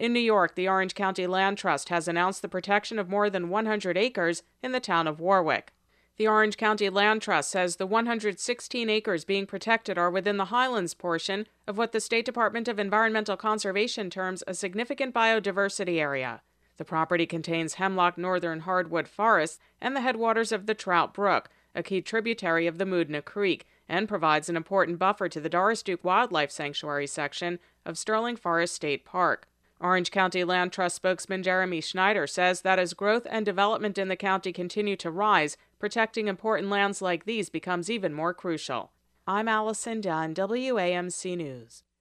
In New York, the Orange County Land Trust has announced the protection of more than 100 acres in the town of Warwick. The Orange County Land Trust says the 116 acres being protected are within the Highlands portion of what the State Department of Environmental Conservation terms a significant biodiversity area. The property contains hemlock northern hardwood forests and the headwaters of the Trout Brook, a key tributary of the Moodna Creek, and provides an important buffer to the Doris Duke Wildlife Sanctuary section of Sterling Forest State Park. Orange County Land Trust spokesman Jeremy Schneider says that as growth and development in the county continue to rise, protecting important lands like these becomes even more crucial. I'm Allison Dunn, WAMC News.